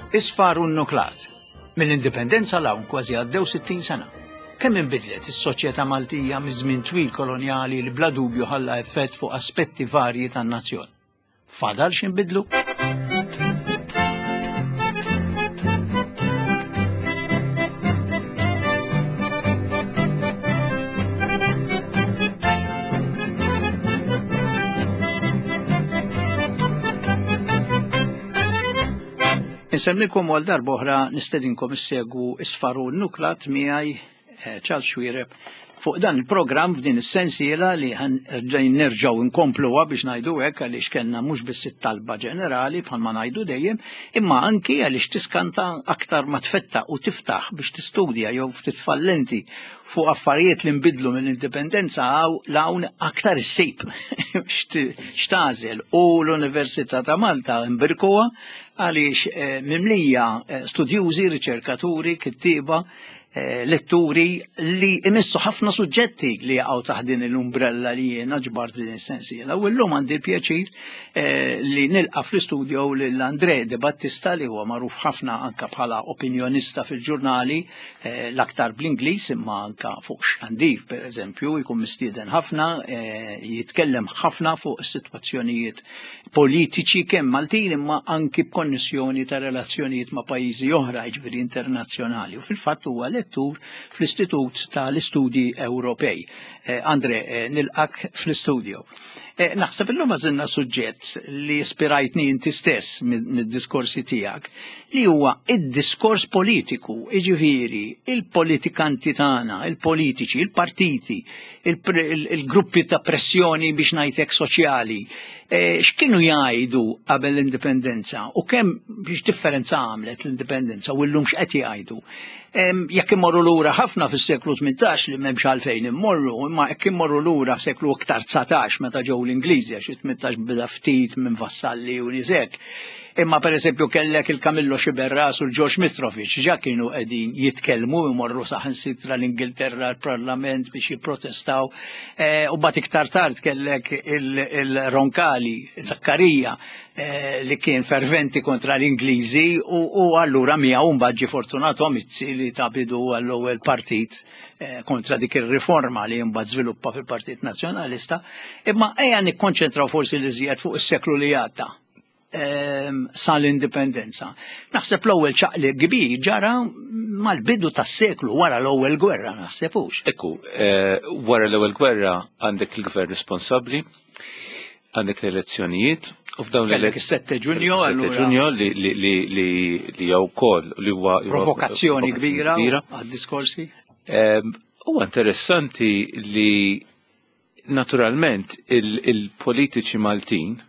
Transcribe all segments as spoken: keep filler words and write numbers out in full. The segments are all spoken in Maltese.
Isfar u nnuklat. Mill-indipendenza l-hawn kważi għaddew sittin sena. Kemm inbidlet is-soċjetà Maltija miż-żmien twil kolonjali li bla dubju ħalla effett fuq aspetti varji tan-nazzjon. Fadal x'inbidlu? Insemmilkom għal darba oħra nistedinkom issegwu Isfar u nnuklat miegħi Charles Xwiereb fuq dan il-programm f'din is-sensiela li nerġgħu nkompluha biex ngħidu hekk għaliex kellna mhux biss it-talba ġenerali bħalma ngħidu dejjem, imma anki għaliex tiskanta aktar ma tfettaq u tiftaħ biex tistudja jew titfallenti fuq affarijiet li nbidlu mill-indipendenza hawn aktar issib x'tażel u l-Università ta' Malta imbirkuha għaliex mimlija studjużi, riċerkaturi, kittieba, letturi li imissu ħafna suġġetti li jaqgħu taħt din l-umbrella li jiena ġbart din is-sensiela. U llum għandi l-pjaċir li nilqa' fl-istudju lil Andre De Battista li huwa magħruf ħafna anke bħala opinjonista fil-ġurnali l-aktar bl-Ingliż imma anke fuq xandir pereżempju jkun mistieden ħafna, jitkellem ħafna fuq is-sitwazzjonijiet politiċi kemm Maltin imma anke b'konnessjoni ta' relazzjonijiet ma' pajjiżi oħra jiġifieri internazzjonali u fil-fatt huwa lettur fl-Istitut tal-Istudji Ewropej. Andre, nilqak fl-istudju. Naħseb illum għażilna suġġett li ispirajtni inti stess mid-diskorsi tiegħek li huwa id-diskors politiku, jiġifieri il-politikanti tagħna, il-politiċi, il-partiti, il-gruppi ta' pressjoni biex ngħidlek soċjali, x'kienu jgħidu qabel l-indipendenza u kemm biex differenza għamlet l-indipendenza u llum x'qed jgħidu. Jekk immorru lura ħafna fis-seklu tmintax li m'hemmx għalfejn immorru, imma jekk immorru lura seklu iktar tsatax meta ġew l-Ingliżi għax tmintax bida ftit minn vassalli u niżek. Imma pereżempju kellek il-Camillo Xiberras u l-George Mitrovic ġa kienu qegħdin jitkellmu imorru saħansitra l-Ingilterra l-Parlament biex jipprotestaw u bagħad iktar tard kellek il-Roncalli, Zaccaria li kien ferventi kontra l-Ingliżi u allura miegħu mbagħad ġie Fortunato Mizzi li ta' bidu għall-ewwel partit kontra dik ir-riforma li mbagħad żviluppa fil-Partit Nazzjonalista, imma ejja nikkonċentraw forsi li żjed fuq is-seklu li għadda. Sa l-indipendenza. Naħseb l-ewwel ċaqli kbir ġara mal-bidu tas-seklu wara l-ewwel gwerra naħseb hux. Ekku, wara l-ewwel gwerra għandek il-gvern responsabbli, għandek l-elezzjonijiet u f'dawn l-elezzjonijiet sette Ġunju Ġunju li li li li li jew ukoll li huwa provokazzjoni kbira għad-diskorsi. Huwa interessanti li naturalment il-politiċi Maltin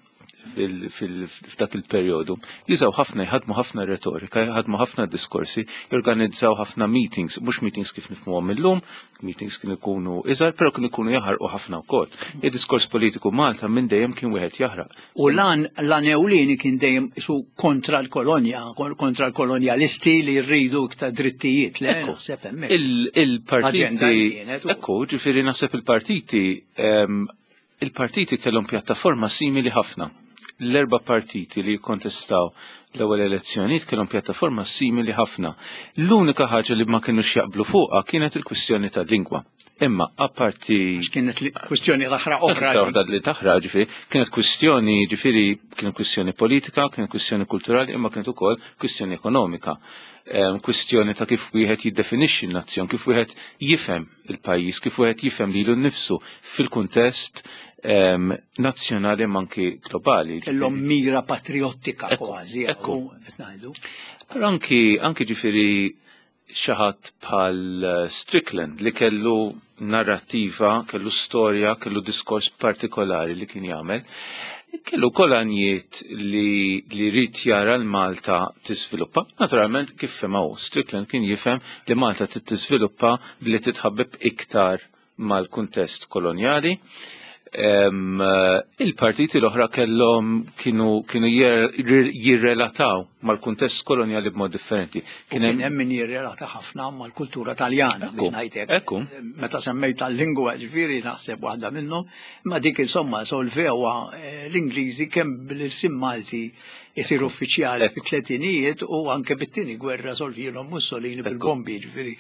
f'dak il-perjodu jużaw ħafna jħadmu ħafna retorika, jħadmu ħafna diskorsi, jorganizzaw ħafna meetings, mhux meetings kif nifhmuhom illum, meetings kien ikunu iżgħar, però kien ikunu jaħarqu ħafna wkoll. Id-diskors politiku Malta minn dejjem kien wieħed jaħraq. U lan lan ewlieni kien dejjem isu kontra l-kolonja, kontra l-kolonjalisti li jridu iktar drittijiet le naħseb hemmhekk. Il-partiti ekku, ġifieri naħseb il-partiti il-partiti kellhom pjattaforma simili ħafna. L-erba partiti li jikkontestaw l-ewwel elezzjonijiet kellhom pjattaforma simili ħafna. L-unika ħaġa li ma kinux jaqblu fuqha kienet il-kwistjoni tal-lingwa. Imma apparti kienet kwistjoni l-aħra oħra li taħra ġifieri, kienet kwistjoni ġifieri kienet kwistjoni politika, kienet kwistjoni kulturali, imma kienet ukoll kwistjoni ekonomika. Kwistjoni ta' kif wieħed jiddefinixxi n-nazzjon, kif wieħed jifhem il-pajjiż, kif wieħed jifhem lilu nnifsu fil-kuntest nazzjonali manki globali. Kellhom mira patriottika kważi ekku qed ngħidu. Però anki anki ġifieri xi ħadd bħal Strickland li kellu narrattiva, kellu storja, kellu diskors partikolari li kien jagħmel. Kellu kolanijiet li li rrit jara l-Malta tisviluppa. Naturalment kif fehmaw Strickland kien jifhem li Malta tisviluppa billi titħabbeb iktar mal-kuntest kolonjali. il-partiti l-oħra kellhom kienu kienu jirrelataw mal-kuntest koloniali b'mod differenti. Kien hemm min jirrelata ħafna mal-kultura Taljana biex ngħidlek. Meta semmejt tal-lingwa ġifieri naħseb waħda minnhom, ma dik insomma solvewha l-Ingliżi kemm bil-irsim Malti isir uffiċjali fit-tletinijiet u anke bit-tieni gwerra solvihom Mussolini bil-bombi ġifieri.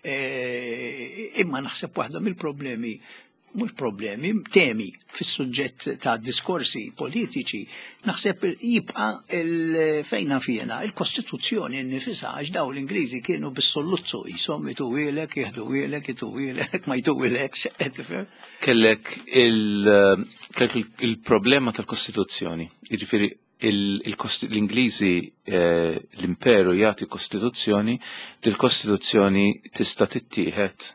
Imma naħseb waħda mill-problemi mhux problemi, temi fis-suġġett ta' diskorsi politiċi, naħseb jibqa' fejna fjena il-Kostituzzjoni nnifisha għax daw l-Ingliżi kienu bis-solluzzu qishom ituwielek, jieħdu wielek, ituwielek, ma jtuwielekx. Kellek il-problema tal-Kostituzzjoni, jiġifieri l-Ingliżi l-Imperu jagħti Kostituzzjoni, il-Kostituzzjoni tista' tittieħed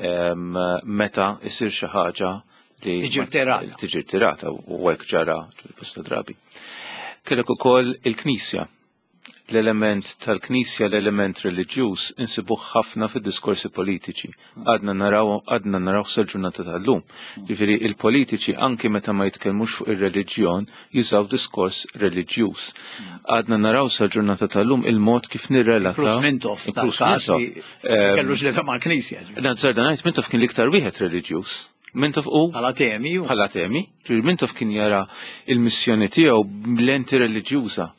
meta isir xi ħaġa li tiġi tirata u hekk ġara bosta drabi. Kellek ukoll il-Knisja. L-element tal-Knisja, l-element reliġjuż insibuh ħafna fid-diskorsi politiċi. Għadna naraw għadna naraw sal-ġurnata tal-lum. Ġifieri il-politiċi anke meta ma jitkellmux fuq ir-reliġjon jużaw diskors reliġjuż. Għadna naraw sal-ġurnata tal-lum il-mod kif nirrelataw. Mintof tal-każ kellux li mal-Knisja. Dan sarda ngħid Mintof kien l-iktar wieħed reliġjuż. Mintof u bħala temi bħala temi. Mintof kien jara il-missjoni tiegħu bl-enti reliġjuża.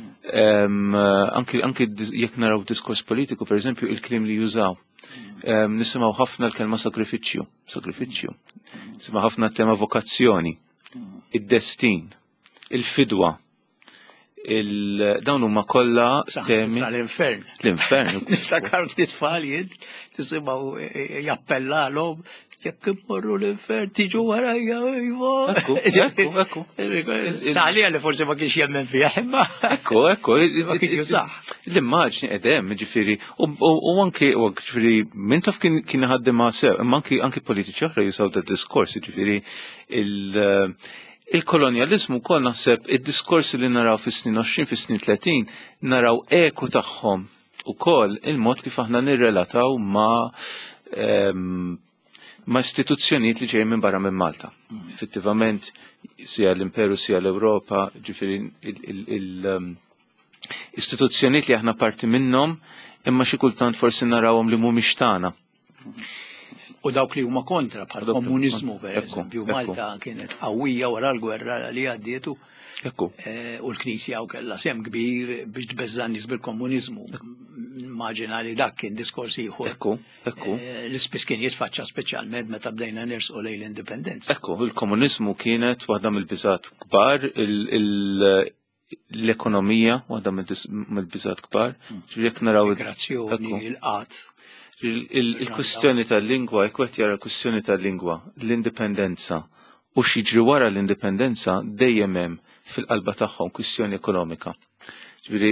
Anki jekk naraw diskors politiku, per eżempju, il-klim li jużaw. Nisimgħu ħafna l-kelma sakrifiċċju, sakrifiċċju. Nisimgħu ħafna tema vokazzjoni, id-destin, il-fidwa. Dawn huma kollha temi l-infern. L-infern. Niftakar t-tfalijiet tisimgħu jappellalhom jekk immorru l-infern tiġu warajja iva. Ekku, ekku, ekku. Sali għalli forsi ma kienx jemmen fih, imma. Ekku, ekku. Ma kien jużaħ. L-immaġni qedem, ġifieri, u anke ġifieri Mintof kien ħaddimha sew, imma anke politiċi oħra jużaw da diskors, ġifieri il-kolonjaliżmu wkoll naħseb id-diskorsi li naraw fis-snin għoxrin fis-snin tletin naraw eku tagħhom ukoll il-mod kif aħna nirrelataw ma' ma' istituzzjonijiet li ġejjin minn barra minn Malta. Effettivament, sija l-Imperu, sija l-Ewropa, ġifieri l-istituzzjonijiet li aħna parti minnhom, imma xi kultant forsi narawhom li mhumiex tagħna. U dawk li huma kontra bħal komuniżmu pereżempju, Malta kienet qawwija wara l-gwerra li għaddietu. U l-Knisja u kellha sem kbir biex tbeżżan nies bil-komuniżmu. Immaġina li dak kien diskors ieħor. Ekku, ekku. L-ispiss kien jitfaċċa speċjalment meta bdejna nersqu lejn l-indipendenza. Ekku, il-komuniżmu kienet waħda mill-biżgħat kbar, l-ekonomija waħda mill-biżgħat kbar. Jekk naraw il-migrazzjoni, il-qatt. Il-kwistjoni tal-lingwa, jekk wieħed jara l-kwistjoni tal-lingwa, l-indipendenza u x'jiġri wara l-indipendenza dejjem hemm fil-qalba tagħhom kwistjoni ekonomika. Ġifieri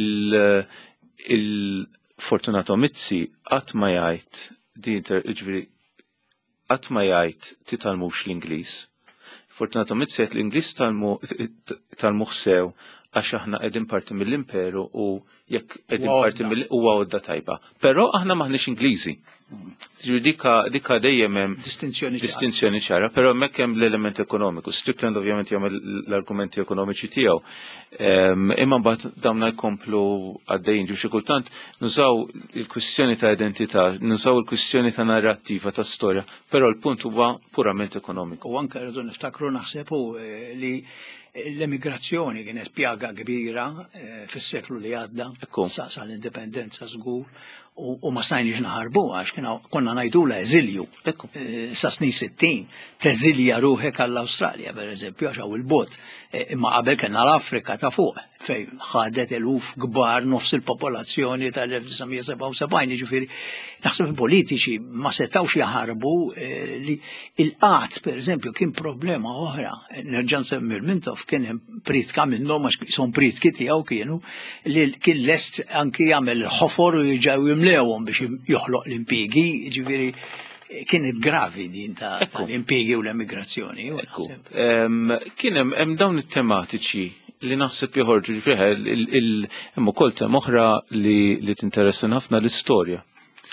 il-Fortunato Mizzi qatt ma jgħid ġifieri qatt ma jgħid titalmux l-Ingliż. Fortunato Mizzi jgħid l-Ingliż talmuh sew għax aħna qegħdin parti mill-Imperu u jekk qegħdin parti mill huwa għodda tajba. Però aħna maħniex Ingliżi. Dika dika dejjem hemm distinzjoni ċara, però hemmhekk hemm l-element ekonomiku. Strickland ovvjament jagħmel l-argumenti ekonomiċi tiegħu. Imma mbagħad dawna jkomplu għaddejjin ġu xi kultant nużaw il-kwistjoni ta' identità, nużaw il-kwistjoni ta' narrattiva ta' storja, però l-punt huwa purament ekonomiku. U anke rridu niftakru naħseb li l-emigrazzjoni kienet pjaga kbira fis-seklu li għadda sa l-indipendenza żgur u ma stajniex naħarbu għax konna ngħidula eżilju. Sa snin sittin teżilja ruħek għall-Awstralja pereżempju għax hawn il-bot. Imma qabel kellna l-Afrika ta' fuq fejn ħadet eluf kbar nofs il-popolazzjoni tal-elf tisa' seba' u sebgħin, jiġifieri naħseb il-politiċi ma setgħux jaħarbu li il-qatt pereżempju kien problema oħra. Nerġa' nsemmi Mintof kien hemm pritka minnhom għax son pritki tiegħu kienu li kien lest anki jagħmel ħofor u jiġew jimlewhom biex joħloq l-impjiegi, jiġifieri kienet gravi din ta' l-impjiegi u l-emigrazzjoni. Kien hemm dawn it-tematiċi li naħseb joħorġu hemm ukoll tema oħra li tinteressa ħafna l-istorja.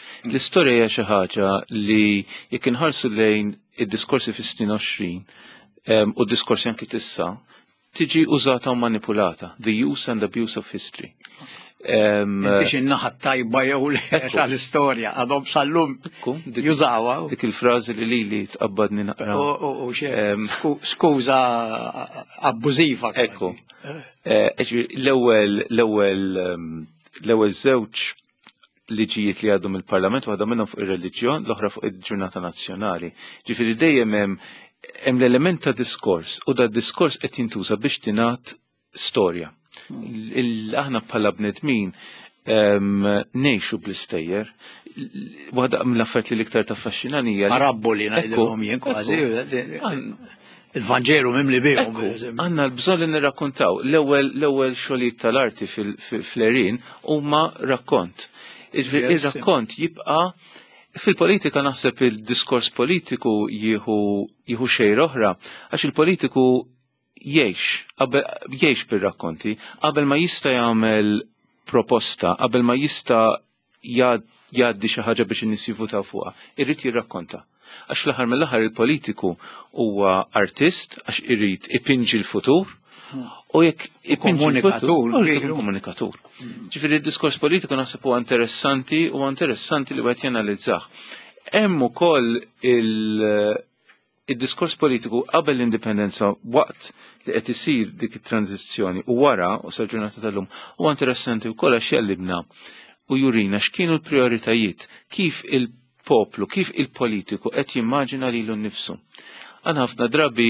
L-istorja hija xi ħaġa li jekk inħarsu lejn id-diskorsi fis-snin għoxrin um, u diskorsi anki tissa tiġi użata u manipulata. The use and abuse of history. Intix in-naħat tajba jew tal-istorja għadhom sal-lum jużawha. Dik il-frażi li lili tqabbadni naqra. U skuża abbużiva. Ekku. L-ewwel l-ewwel l-ewwel żewġ liġijiet li għadhom il-Parlament waħda minnhom fuq ir-reliġjon, l-oħra fuq il-Ġurnata Nazzjonali. Ġifieri dejjem hemm hemm l-element ta' diskors u da diskors qed jintuża biex tingħat storja. Aħna bħala bnedmin ngħixu bl-istejjer, waħda mill-affarijiet li l-iktar taffaxxinani hija Arabbu li ngħidilhom jien kważi il-Vanġeru mimli bihom. Għandna l-bżonn li nirrakkuntaw. L-ewwel l-ewwel xogħlijiet tal-arti fl-Erin huma rakkont. Ir-rakkont jibqa' fil-politika naħseb il-diskors politiku jieħu xejn oħra għax il-politiku jgħix jgħix bir-rakkonti qabel ma jista' jagħmel proposta, qabel ma jista' jgħaddi xi ħaġa biex in-nies jivvutaw fuqha, irrid jirrakkonta. Għax fl-aħħar mill-aħħar il-politiku huwa artist għax irid ipinġi l-futur u jekk komunikatur, komunikatur. Ġifieri d-diskors politiku naħseb huwa interessanti u interessanti li wieħed janalizzah. Hemm ukoll il-diskors politiku qabel l-indipendenza waqt li qed isir dik it-tranzizzjoni u wara u sa ġurnata tal-lum huwa interessanti wkoll għax jellibna u jurina x'kienu l-prijoritajiet, kif il-poplu, kif il-politiku qed jimmaġina lilu nnifsu. Għandna ħafna drabi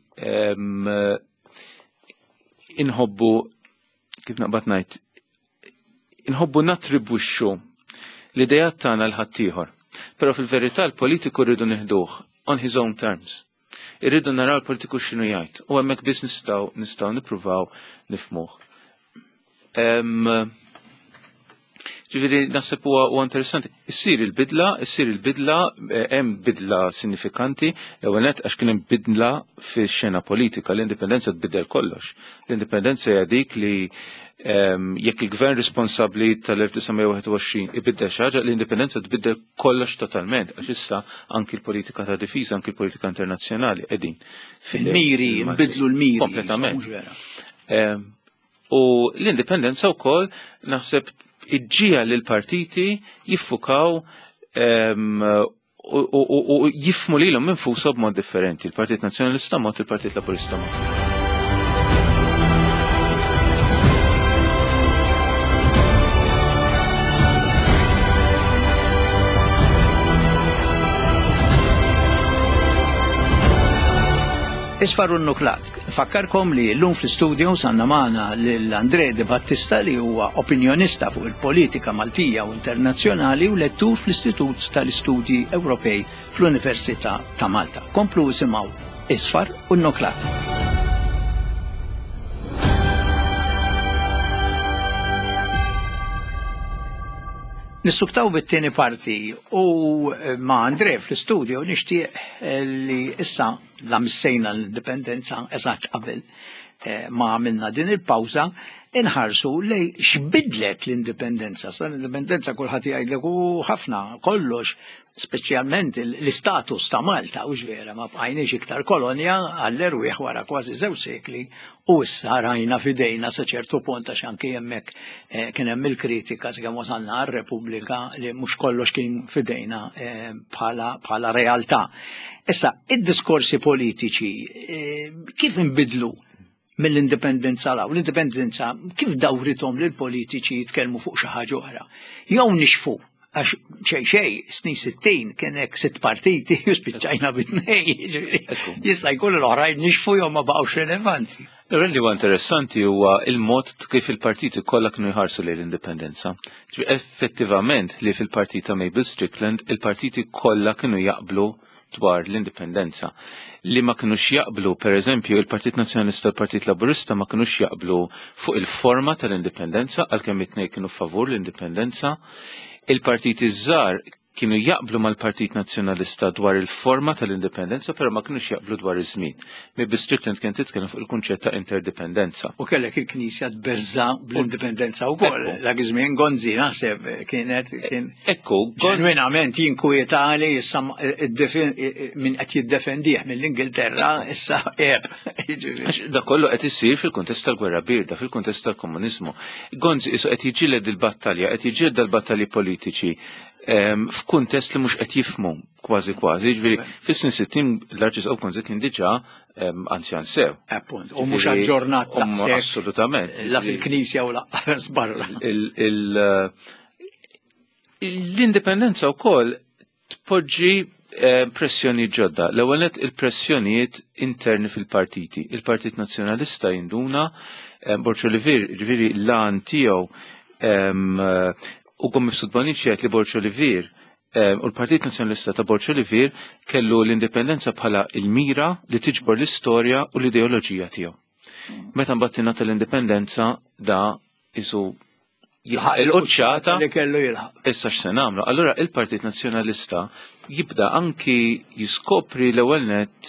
inħobbu, kif naqbad ngħid, inħobbu nattribwixxu l-idejat tagħna l-ħaddieħor. Però fil-verità l-politiku rridu nieħduh on his own terms. Irridu naraw l-politiku x'inhu jgħid u hemmhekk biss nistgħu nistgħu nippruvaw nifhmuh. Ġifieri naħseb huwa interessanti. Issir il-bidla, issir il-bidla, hemm bidla sinifikanti, ewwel nett għax kien hemm bidla fix-xena politika, l-indipendenza tbiddel kollox. L-indipendenza hija dik li jekk il-gvern responsabbli tal-1921 ibiddel xi ħaġa, l-indipendenza tbiddel kollox totalment, għax issa anki l-politika ta' difiża, anki l-politika internazzjonali qegħdin. Fil-miri, nbidlu l-miri. Kompletament. U l-indipendenza wkoll naħseb iġġija li l-partiti jiffukaw u jifmu li l-om minfusa b'mod differenti. Il-Partit Nazzjonalista mod, il-Partit Laburista mod. Isfaru n-nuklat. Fakkarkom li l-lum fl-studio sanna maħna l-Andre De Battista li huwa opinjonista fuq il-politika Maltija u internazzjonali u lettur fl-Istitut tal-Istudji Ewropej fl-Università ta' Malta. Komplu isimaw Isfar u n-nuklat. Nissuktaw bit-tieni parti u ma' Andre fl-studio nixtieq li issa la missejna l-indipendenza eżatt qabel ma' għamilna din il-pawza inħarsu lej x'bidlet l-indipendenza. Sa l-indipendenza kulħadd jgħidlek u ħafna kollox, speċjalment l-istatus ta' Malta u ġvera ma bqajniex iktar kolonja għall-erwieħ wara kważi żew sekli u issa rajna fidejna sa ċertu punt għax anke hemmhekk kien hemm il-kritika sakemm wasalna għar-Repubblika li mhux kollox kien fidejna bħala realtà. Issa id-diskorsi politiċi kif inbidlu mill-indipendenza law, l-indipendenza kif dawrithom lil politiċi jitkellmu fuq xi ħaġa oħra. Jew nixfu għax xej xej snin sittin kien hekk sitt partiti jispiċċajna bit-tnejn. Jista' jkun l-oħrajn nixfu jew ma baqgħux rilevanti. L-li huwa interessanti huwa il-mod kif il-partiti kollha kienu jħarsu lejn l-indipendenza. Effettivament li fil-partit ta' Mabel Strickland il-partiti kollha kienu jaqblu dwar l-indipendenza. Li ma kinux jaqblu, per eżempju, il-Partit Nazzjonalista u l-Partit Laburista ma kinux jaqblu fuq il-forma tal-indipendenza, għalkemm it-tnejn kienu favur l-indipendenza. Il-partiti żgħar kienu jaqblu mal-Partit Nazzjonalista dwar il-forma tal-indipendenza, però ma kienux jaqblu dwar iż-żmien. Mibbi Strickland kien titkellem fuq il-kunċett ta' interdipendenza. U kellek il-Knisja tbeżza bl-indipendenza wkoll. Dak iż-żmien Gonzi naħseb kienet kien Ekku, ġenwinament jinkwetali issa min qed jiddefendih mill-Ingilterra issa eb. Da kollu qed isir fil-kuntest tal-gwerra birda, fil-kuntest tal-komuniżmu. Gonzi isu qed jiġġieled il-battalja, qed jiġġieled l-battalji politiċi f'kuntest li mhux qed jifhmu kważi kważi, jiġifieri fis-sin sittin l-Arċisqof Gonzi kien diġà anzjan sew. Appunt, u mhux aġġornat daqshekk. Assolutament. La fil-Knisja u laqqas barra. L-indipendenza wkoll tpoġġi pressjoni ġodda. L-ewwel nett il-pressjonijiet interni fil-partiti. Il-Partit Nazzjonalista jinduna Borċo Olivier, ġifieri l-għan tiegħu u għom mifsud Bonici li Borċo Olivier u l-Partit Nazzjonalista ta' Borċo Olivier kellu l-indipendenza bħala il-mira li tiġbor l-istorja u l-ideoloġija tiegħu. Meta mbagħad tingħata l-indipendenza da isu il-qoċċata li kellu jilħaq. Issa x'se nagħmlu. Allura il-Partit Nazzjonalista jibda anki jiskopri l-ewwel nett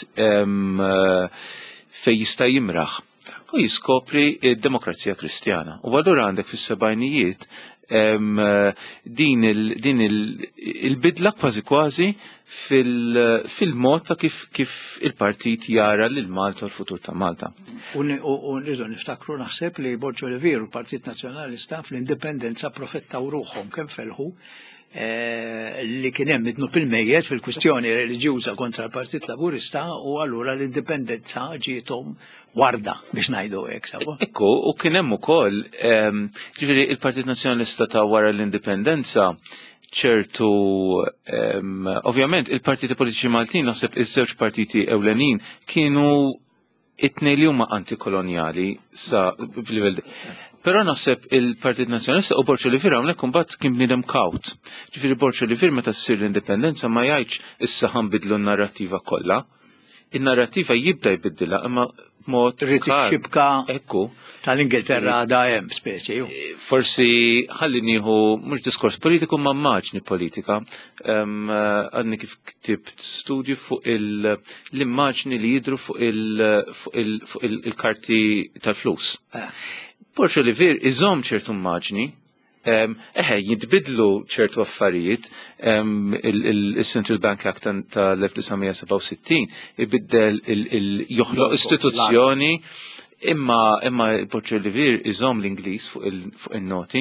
fejn jista' jimraħ u jiskopri id-Demokrazija Kristjana. U allura għandek fis-sebgħinijiet din il-bidla kważi kważi fil-mod ta' kif il-partit jara lil Malta u l-futur ta' Malta. U nridu niftakru naħseb li Borċo Olivier u l-Partit Nazzjonalista fl-indipendenza profettaw ruħhom kemm felħu li kien hemm idnu fil-mejjed fil-kwistjoni reliġjuża kontra l-Partit Laburista u allura l-indipendenza ġietom warda biex ngħidu hekk sawa. Ekku, u kien hemm ukoll ġifieri il-Partit Nazzjonalista ta' wara l-indipendenza ċertu ovvjament il-partiti politiċi Maltin naħseb iż-żewġ partiti ewlenin kienu it-tnejn li huma antikolonjali sa f'livell. Però naħseb il-Partit Nazzjonalista u Borċo Olivier hawnhekk imbagħad kien bniedem kawt. Ġifieri Borċo Olivier meta ssir l-indipendenza ma jgħidx issa ħanbidlu n-narrattiva kollha. In-narrattiva jibda jbiddilha imma mod xibka ekku tal-Ingilterra dajem speċi. Forsi ħalli nieħu mhux diskors politiku ma maġni politika. Għadni kif ktibt studju fuq l-immaġni li jidru fuq il-karti tal-flus. Borċo Olivier iżomm ċertu immaġni, eħe jitbidlu ċertu affarijiet, il-Central Bank Act tal-elf tisgħomija seba' u sittin ibiddel joħloq istituzzjoni imma imma Borċo Olivier iżomm l-Ingliż fuq il-noti.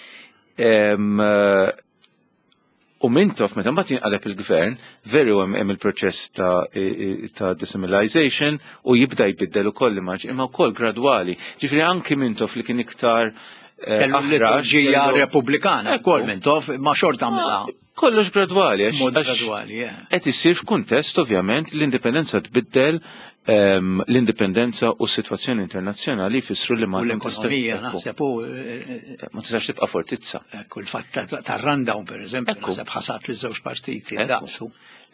U mintof meta mbagħad jinqaleb il-gvern, veru hemm il-proċess ta' desimilization u jibda jbiddel ukoll l-immaġni imma wkoll gradwali. Ġifieri anki mintof li kien iktar kellu l-liturġija repubblikana, kol mintof, ma xorta għamla. Kollox gradwali, Mod gradwali, qed isir f'kuntest ovvjament l-indipendenza tbiddel l-indipendenza u s-sitwazzjoni internazzjonali jfissru li ma l-ekonomija naħseb u ma tistax tibqa' fortizza. Ekku l-fatt tar-rundown pereżempju naħseb ħasat li żewġ partiti daqsu.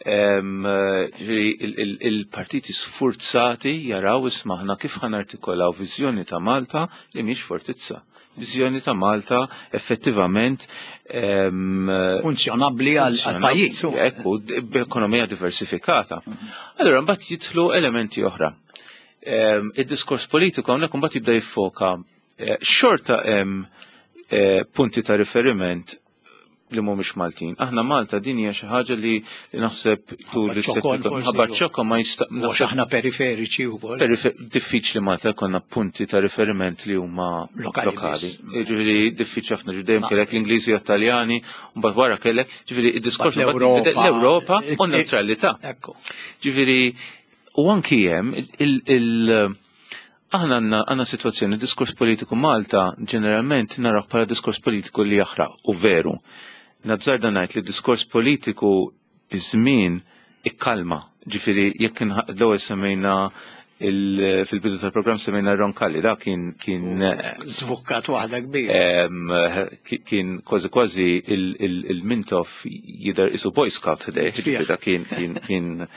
Il-partiti sfurzati jaraw ismaħna kif ħanartikolaw viżjoni ta' Malta li mhix fortizza. Viżjoni ta' Malta effettivament funzjonabbli għal-pajjiż. Ekku, b'ekonomija diversifikata. Allura mbagħad jidħlu elementi oħra. Id-diskors politiku hawnhekk mbagħad jibda jiffoka xorta hemm punti ta' riferiment li mhumiex Maltin. Aħna Malta din hija xi ħaġa li naħseb tul ħabba ċokka ma jista' aħna periferiċi wkoll. Diffiċli Malta jkollna punti ta' riferiment li huma lokali. Ġifieri diffiċli ħafna ġudejjem kellek l-Ingliżi u Taljani, u mbagħad wara kellek ġifieri d-diskors l-Ewropa u neutralità. Ġifieri u anki hemm il aħna għandna sitwazzjoni diskors politiku Malta ġeneralment naraw bħala diskors politiku li jaħraq u veru. Nazzarda ngħid li diskors politiku biż-żmien ikkalma. Ġifieri jekk l-ewwel semmejna fil-bidu tal-programm semmejna Roncalli, da kien kien żvukkat waħda kbira. Kien kważi kważi il-Mintoff jidher isu Boy Scout ħdej, kien kien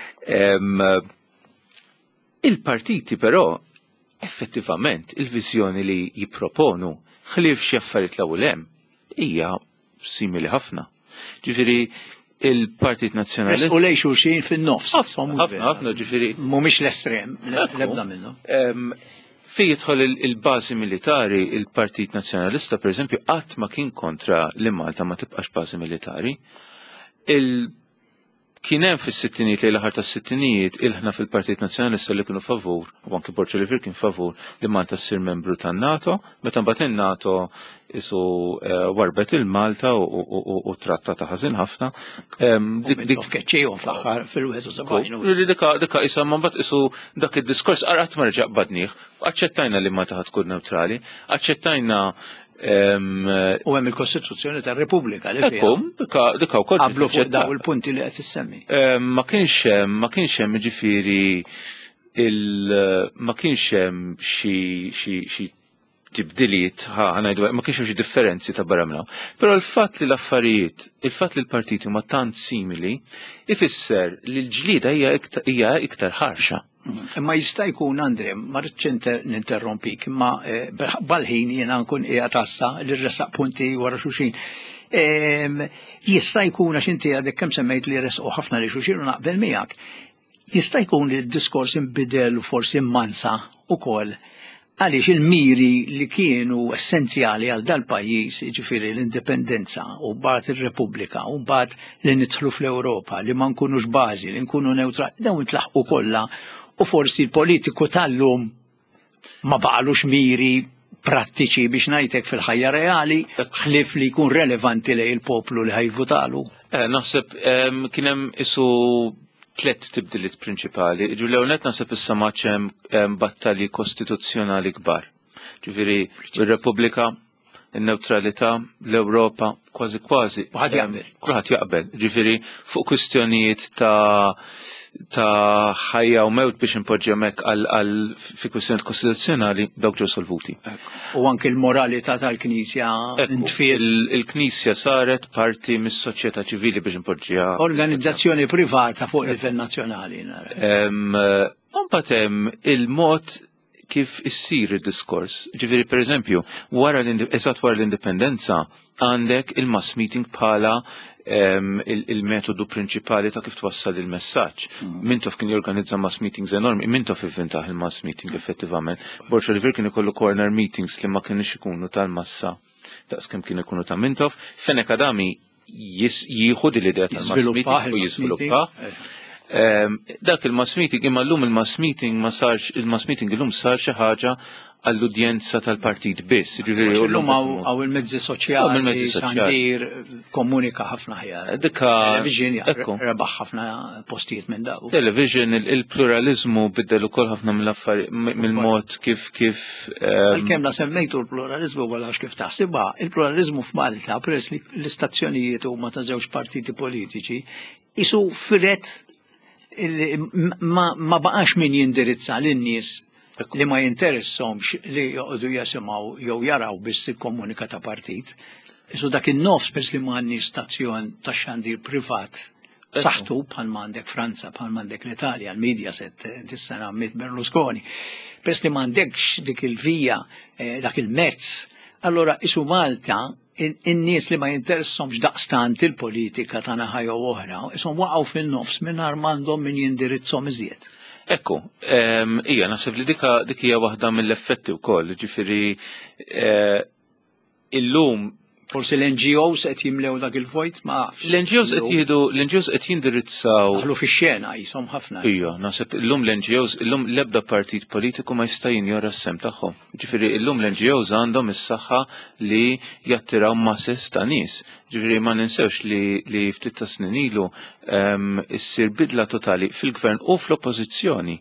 il-partiti però effettivament il-viżjoni li jipproponu ħlief xi affarijiet l-ewwel hemm hija simili ħafna. Ġifieri il-Partit Nazzjonalista. U lej xulxin fin-nofs. Ħafna ħafna ġifieri. Mhumiex l-estrem, l-ebda minnhom. Fi jidħol il-bażi militari, il-Partit Nazzjonalista pereżempju qatt ma kien kontra li Malta ma tibqax bażi militari. Kien hemm fis-sittinijiet lejn l-aħħar tas-sittinijiet ilħna fil-Partit Nazzjonalista li kienu favur, u anke Borċa Livir kien favur li Malta ssir membru tan-NATO, meta mbagħad in-NATO isu warbet il-Malta u trattata ħażin ħafna. Dik keċċejhom fl-aħħar fil-wieħed u sebgħin. Dika dika isa ma mbagħad isu dak id-diskors qatt ma reġa' qbadnieh, aċċettajna li Malta ħad tkun neutrali, aċċettajna u hemm il-Kostituzzjoni tar-Repubblika li fiha. Dika wkoll qablu fuq daw il-punti li qed issemmi. Ma kienx hemm ma kienx hemm jiġifieri ma kienx hemm xi xi tibdiliet ħanajdu ma kienx hemm xi differenzi ta' barra minnaw. Però l-fatt li l-affarijiet, il-fatt li l-partiti huma tant simili, ifisser li l-ġlieda hija iktar ħarxa. Ma jista' jkun Andre, ma rridx ninterrompik, imma bal-ħin jiena nkun qiegħed tassa li rresaq punti wara xulxin. Jista' jkun għax inti għadek kemm semmejt li resqu ħafna li xulxin u naqbel miegħek. Jista' jkun li d-diskors inbidel u forsi mmansa wkoll għaliex il-miri li kienu essenzjali għal dal-pajjiż, jiġifieri l-indipendenza u mbagħad ir-Repubblika u mbagħad li nidħlu fl-Ewropa, li ma nkunux bażi, li nkunu neutrali, dawn itlaħqu kollha. U forsi l-politiku tal-lum ma baqalux miri prattiċi biex ngħidlek fil-ħajja reali, ħlief li jkun relevanti lejn il-poplu li ħajvutalu. Naħseb kien hemm isu tliet tibdiliet prinċipali. Ġifieri l-ewwel naħseb issa hemm battalji kostituzzjonali kbar. Ġifieri ir-Repubblika, in-neutralità, l-Ewropa, kważi kważi. Kulħadd jaqbel. Kulħadd jaqbel. Ġifieri fuq kwistjonijiet ta' ta' ħajja u mewt biex impoġġi hekk għal fi kwistjonijiet kostituzzjonali dawk ġew solvuti. U anke l-moralità tal-Knisja ntfiel. Il-Knisja saret parti mis-soċjetà ċivili biex impoġġiha. Organizzazzjoni privata fuq il-livell nazzjonali. Mbagħad hemm il-mod kif issir id-diskors. Ġifieri pereżempju, wara eżatt wara l-indipendenza għandek il-mass meeting bħala il-metodu prinċipali ta' kif twassal il-messaġġ. Mintof kien jorganizza mass meetings enormi, Mintof ivvintaħ il-mass meeting effettivament. Borċa Livir kien ikollu corner meetings li ma kienx ikunu tal-massa daqs kemm kien ikunu ta' Mintof. Fenek Adami jieħu l-idea tal-mass meeting u jiżviluppah. Dak il-mass meeting imma llum il-mass meeting ma sarx il-mass meeting illum sar xi ħaġa għall-udjenza tal-partit biss. Illum għaw il-mezzi soċjali, xandir, komunika ħafna ħjar. Television rebaħ ħafna postijiet minn daw. Television, il-pluralizmu biddel ukoll ħafna mill-mod kif kif. Għal-kem la semmejtu l-pluralizmu għalax kif taħsibha, il-pluralizmu f'Malta, peress li l-istazzjonijiet huma ta' żewġ partiti politiċi, isu firet ma baqax min jindirizza lin-nies li ma jinteressomx li joqogħdu jasimgħu jew jaraw biss il-komunika ta' partit. Isu dak in-nofs pers li m'għandniex stazzjon ta' xandir privat saħtu bħal m'għandek Franza, bħal m'għandek l-Italja, l-Media set dis-sena mit Berlusconi. Pers li m'għandekx dik il-vija, dak il-mezz, allora isu Malta in-nies li ma jinteressomx daqstant il-politika ta' naħa jew oħra, isom waqgħu fin-nofs mingħajr m'għandhom min jindirizzhom iżjed. Ekku, ija, nasib li dika dik hija waħda mill-effetti wkoll, ġifieri illum forsi l-N G Os qed jimlew dak il-vojt ma l-N G Os qed jieħdu l-N G Os qed jindirizzaw aħlu fix-xena jisom ħafna. Ija, nasib illum l-N G Os illum l-ebda partit politiku ma jista' jinjora s-sem tagħhom. Ġifieri illum l-N G Os għandhom is-saħħa li jattiraw masses ta' nies. Ġifieri ma ninsewx li li ftit ta' snin ilu issir bidla totali fil-gvern u fl-oppożizzjoni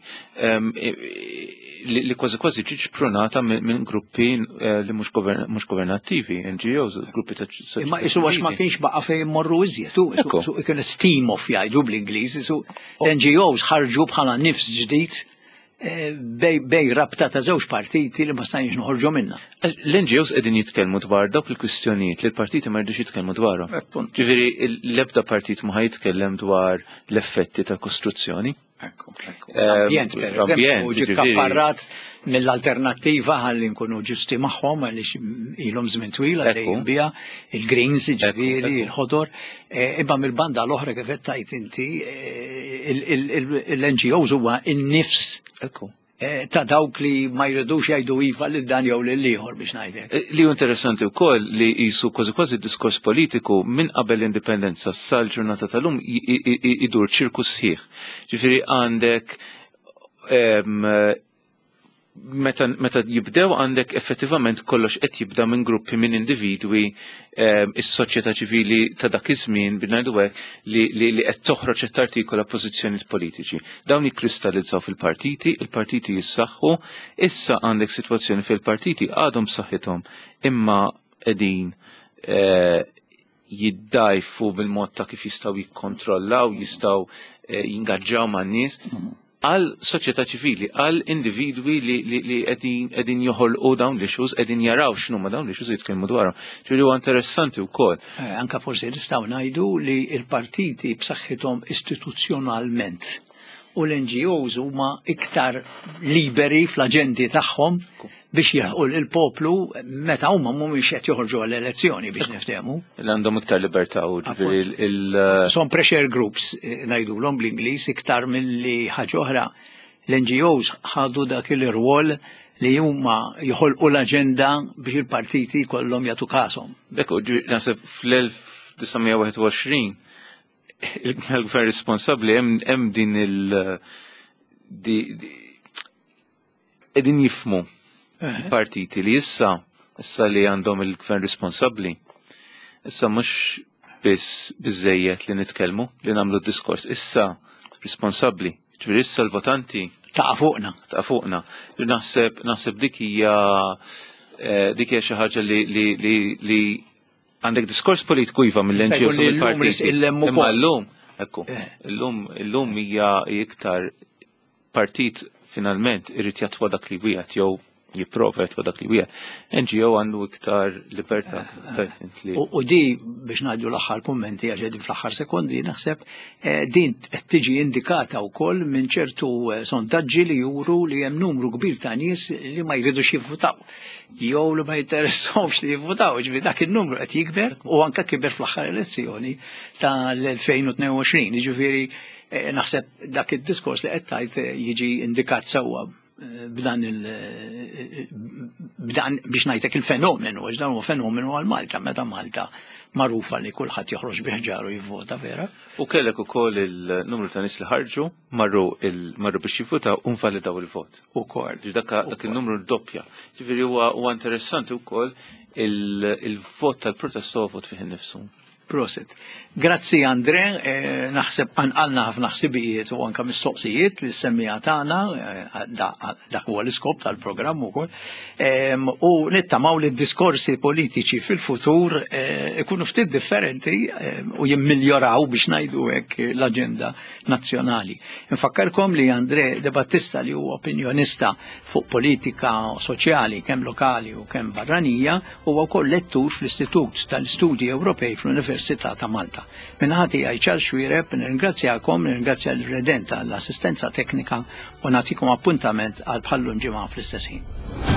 li kważi kważi ġiġ pronata minn gruppi li mhux governattivi, N G Os, gruppi ta' soċjetà. Imma isu għax ma kienx baqa' fejn morru iżjed, isu kien steam off jgħidu bl-Ingliż, isu N G Os ħarġu bħala nifs ġdid bej rabta ta' żewġ partiti li ma stajniex noħorġu minnha. L-N G Os qegħdin jitkellmu dwar dawk il-kwistjonijiet li l-partiti ma rridux jitkellmu dwarhom. Ġifieri l-ebda partit ma ħajtkellem dwar l-effetti tal-kostruzzjoni. Ekku, ekku. L-ambjent, per eżempju, ġi kapparrat mill-alternattiva ħalli nkunu ġusti magħhom għaliex ilhom żmien twil għalli bija il-greens ġifieri, il-ħodor, imma mill-banda l-oħra kif qed tgħid inti l-N G Os huwa n-nifs ta' dawk li ma jridux jgħidu iva lil dan jew lil ieħor biex ngħidlek. Li hu interessanti wkoll li qisu kważi kważi diskors politiku minn qabel l-indipendenza sal-ġurnata tal-lum idur ċirku sħiħ. Ġifieri għandek meta meta jibdew għandek effettivament kollox qed jibda minn gruppi minn individwi is-soċjetà ċivili ta' dak iż-żmien b'ngħidu hekk li li qed toħroġ qed tartikola pożizzjonijiet politiċi. Dawn jikkristallizzaw fil-partiti, il-partiti jissaħħu, issa għandek sitwazzjoni fil-partiti għadhom b'saħħithom imma qegħdin jiddajfu bil-mod ta' kif jistgħu jikkontrollaw, jistgħu jingaġġaw man-nies għal soċjetà ċivili, għal individwi li qegħdin joħolqu dawn l-issues, qegħdin jaraw x'numa dawn l-issues jitkellmu dwarhom. Ġifieri huwa interessanti wkoll. Anke forsi nistgħu ngħidu li l-partiti b'saħħithom istituzzjonalment u l-N G Os huma iktar liberi fl-aġendi tagħhom biex jilħqu il-poplu meta huma mhumiex qed joħorġu għall-elezzjoni biex niftehmu. Għandhom iktar libertà u ġifieri il Son pressure groups ngħidulhom bl-Ingliż iktar milli ħaġa oħra l-N G Os ħadu dak il-rwol li huma joħolqu l-aġenda biex il-partiti kollhom jagħtu każhom. Bekk naħseb fl-elf tisa' wieħed u għoxrin il-gvern responsabbli hemm din il qegħdin jifhmu partiti li issa, issa li għandhom il-gvern responsabbli, issa mhux biss biżejjed li nitkellmu, li nagħmlu diskors, issa responsabbli, ġifieri issa l-votanti ta' fuqna. Ta' fuqna. Naħseb naħseb dik hija dik hija xi ħaġa li għandek diskors politiku iva mill-N G Os u mill-partiti. Imma llum, ekku, illum illum hija iktar partit finalment irid jatwa dak li wieħed jew jipprova jatwa dak li wieħed. N G O għandu iktar libertà. U di biex ngħidu l-aħħar kummenti għax qegħdin fl-aħħar sekondi naħseb din qed tiġi indikata wkoll minn ċertu sondaġġi li juru li hemm numru kbir ta' nies li ma jridux jivvutaw. Jew li ma jinteressahomx li jivvutaw, ġifieri dak in-numru qed jikber u anke kiber fl-aħħar elezzjoni tal-elfejn u tnejn u għoxrin. Jiġifieri naħseb dak id-diskors li qed tgħid jiġi indikat sewwa b'dan il b'dan biex ngħidlek il-fenomenu, għax dan huwa fenomenu għal Malta, meta Malta magħrufa li kulħadd joħroġ biħġaru jivvota vera. U kellek ukoll il-numru ta' nies li ħarġu marru marru biex jivvotaw u nvalidaw il-vot. Ukoll. Dak il-numru doppja. Ġifieri huwa interessanti wkoll il-vot tal-protest huwa vot fih innifsu. Proset. Grazzi Andre, naħseb għanqalna ħafna ħsibijiet u anka mistoqsijiet li semmija tagħna, dak huwa l-iskop tal-programm ukoll. U nittamaw li d-diskorsi politiċi fil-futur ikunu ftit differenti u jimmiljoraw biex ngħidu hekk l-aġenda nazzjonali. Infakkarkom li Andre De Battista li huwa opinjonista fuq politika soċjali kemm lokali u kemm barranija huwa wkoll lettur fl-Istitut tal-Istudji Ewropej fl-Università ta' Malta. Minħati għajċal xwireb, nirringrazzjakom, nirringrazzja l-redenta l-assistenza teknika u natikom appuntament għal bħallum ġimgħa fl-istess ħin.